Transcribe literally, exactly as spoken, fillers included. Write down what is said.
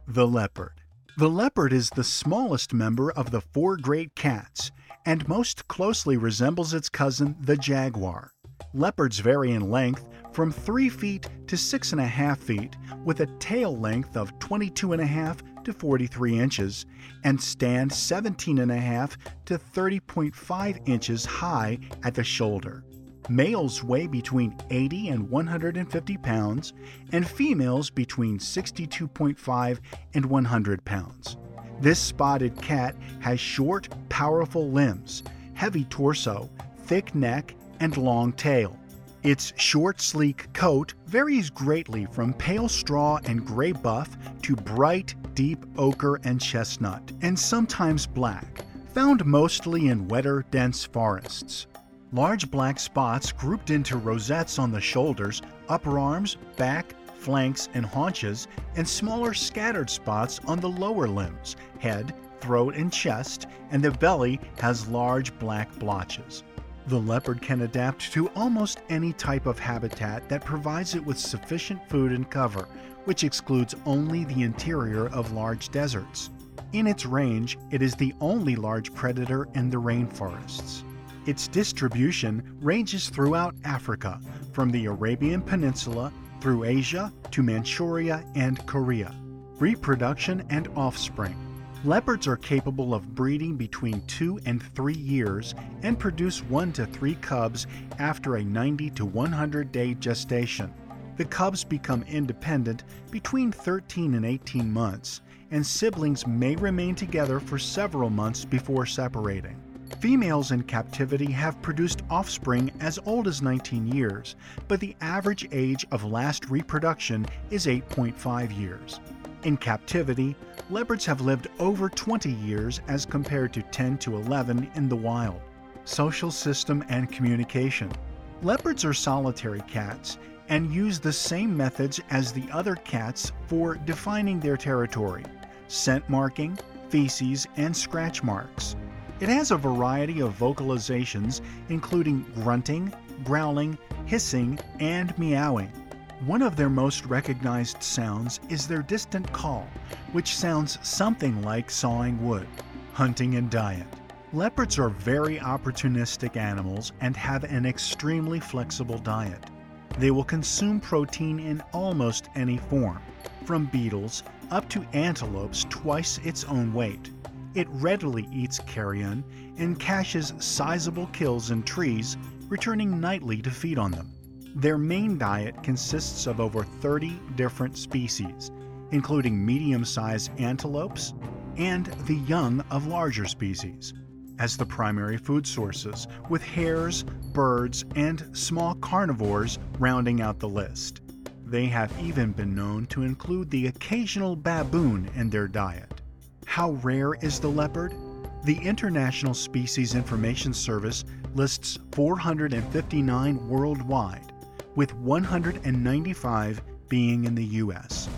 The leopard. The leopard is the smallest member of the four great cats and most closely resembles its cousin, the jaguar. Leopards vary in length from three feet to six and a half feet, with a tail length of twenty-two and a half to forty-three inches, and stand seventeen and a half to thirty point five inches high at the shoulder. Males weigh between eighty and one hundred fifty pounds, and females between sixty-two point five and one hundred pounds. This spotted cat has short, powerful limbs, heavy torso, thick neck, and long tail. Its short, sleek coat varies greatly from pale straw and gray buff to bright, deep ochre and chestnut, and sometimes black, found mostly in wetter, dense forests. Large black spots grouped into rosettes on the shoulders, upper arms, back, flanks, and haunches, and smaller scattered spots on the lower limbs, head, throat, and chest, and the belly has large black blotches. The leopard can adapt to almost any type of habitat that provides it with sufficient food and cover, which excludes only the interior of large deserts. In its range, it is the only large predator in the rainforests. Its distribution ranges throughout Africa, from the Arabian Peninsula through Asia to Manchuria and Korea. Reproduction and offspring. Leopards are capable of breeding between two and three years and produce one to three cubs after a ninety to one hundred day gestation. The cubs become independent between thirteen and eighteen months, and siblings may remain together for several months before separating. Females in captivity have produced offspring as old as nineteen years, but the average age of last reproduction is eight point five years. In captivity, leopards have lived over twenty years as compared to ten to eleven in the wild. Social system and communication. Leopards are solitary cats and use the same methods as the other cats for defining their territory: scent marking, feces, and scratch marks. It has a variety of vocalizations, including grunting, growling, hissing, and meowing. One of their most recognized sounds is their distant call, which sounds something like sawing wood. Hunting and diet. Leopards are very opportunistic animals and have an extremely flexible diet. They will consume protein in almost any form, from beetles up to antelopes twice its own weight. It readily eats carrion and caches sizable kills in trees, returning nightly to feed on them. Their main diet consists of over thirty different species, including medium-sized antelopes and the young of larger species, as the primary food sources, with hares, birds, and small carnivores rounding out the list. They have even been known to include the occasional baboon in their diet. How rare is the leopard? The International Species Information Service lists four hundred fifty-nine worldwide, with one hundred ninety-five being in the U S